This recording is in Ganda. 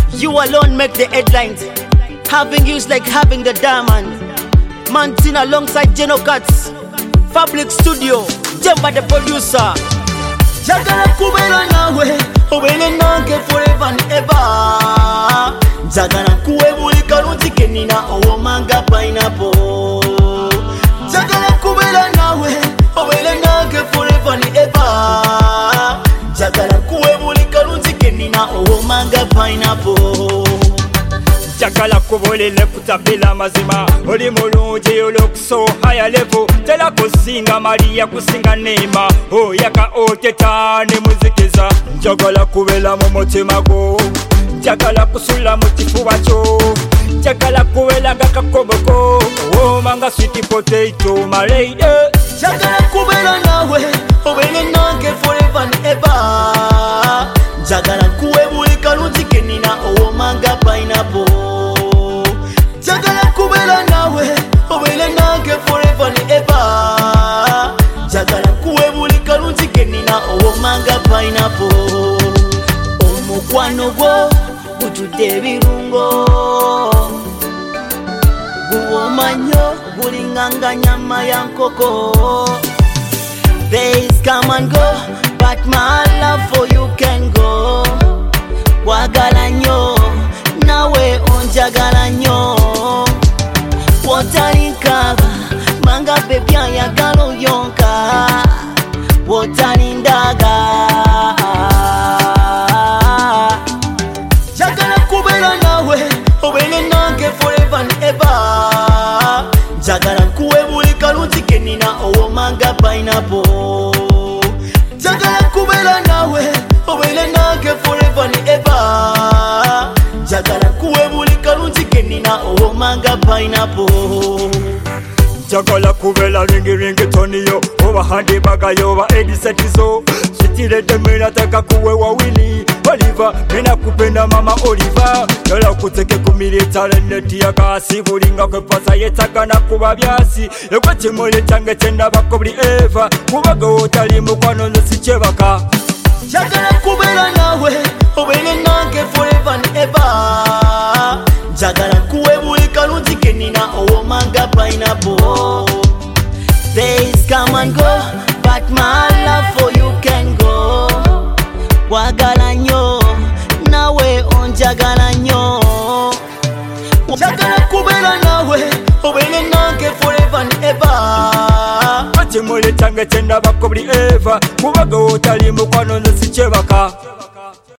You alone make the headlines. Having you's like having the diamond. Mantin alongside Geno Cuts. Fabric Studio, Jemba the producer. Jagala kubela nawe, obele nange forever and ever. Jagala kuwe buli kalungi kenina owomanga pineapple. Jagala kubela nawe, obele nange forever and ever. Jagala kuwe buli kalungi kenina owomanga pineapple. Jagala kubolele kutabila mazima oli mulungi olokso higher level tela kusinga Maria kusinga Neema oyaka otetane muzikiza jagala kubela mu mutima go jagala kusula mu kifuba kyo jagala kuwela ngakakoboko womanga sweet potato my lady jagala kubela nawe obele nange forever and ever jagala kuwe buli kalungi kenina owomanga pineapple jagala kubela nawe obele nange forever and ever jagala kuwe buli kalungi kenina owomanga pineapple omukwano gwo gutudde ebirungo guwoma nnyo gulinganga nyama ya nkoko. Days come and go but my love for you can go. Wagala nnyo nawe onjagala nnyo wotalikaba manga baby ayagala oyonka wotalindaga jagala kubera nawe obele nange forever and ever jagala kuwe buli kalungi kenina owomanga pineapple jagala kubera nawe obele nange forever and ever jagala kuwe buli kalungi kenina owomanga pineapple jagala kubela ringi toniyo oba handi bagayo oba edisetizo sitirede mina taka kuwe wawili Oliver mina kupenda mama Oliver yola kuteke kumili talenti ya kasi bulinga kwe pasa yetaka na kuba byasi ekwe chimole change chenda bakobli eva kubaga otali mukwano nsichebaka jagala kubela nawe obele nange forever and ever jagala kuwe buli kalungi kenina owomanga pineapple. Days come and go but my love for you can go. Wagala nnyo nawe onjagala nnyo jagala kubela nawe obele nange forever and ever chimole change chenda bakobli eva kubaga otali mukwano nsichebaka